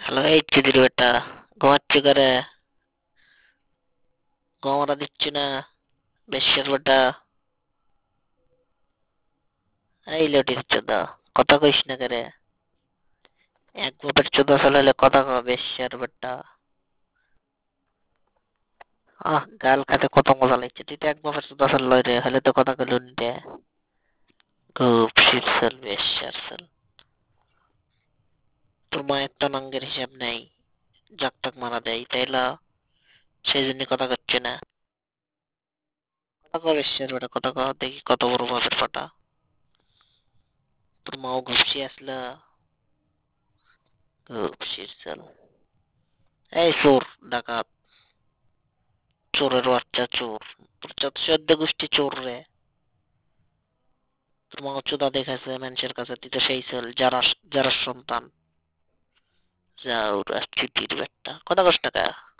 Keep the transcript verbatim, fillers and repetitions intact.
Hello, এই চুদির বেটা, ঘুমাচ্ছি করে, ঘুমাটা দিচ্ছি না। বেশ্যের বেটা, এই লটির চোদা, কথা কইস না করে। এক বাপের চোদা চালাইলে কথা কও, বেশ্যের বেটা। আহ, গাল খাতে কত মজা লাগছে। তুই তো এক বাপের চোদা চাল রে, হলে তো কথা কইল নি। খুব শীতশাল বেশ্যার শাল। তোর মা একটা নাঙ্গের হিসাব নেই, জাক টাক মারা দেয়, তাইলা সেই জন্য কথা করছে না। কথা কও বেশ্যের বেটা, কথা কও দেখি কত বড় বাপের ফাটা। তোর মাও ঘুপসি আসলা, খুব শীতশাল। এই চোর, ডাকাত, চোরের বাচ্চা চোর। তোর যত চোদ্দ গোষ্ঠী চোর রে। তোর মা চোদা দেখাছে মানুষের কাছে, তুই তো সেই ছেল যারা যারা সন্তান। যাও চুটির বেটটা, কথা কস টাকা।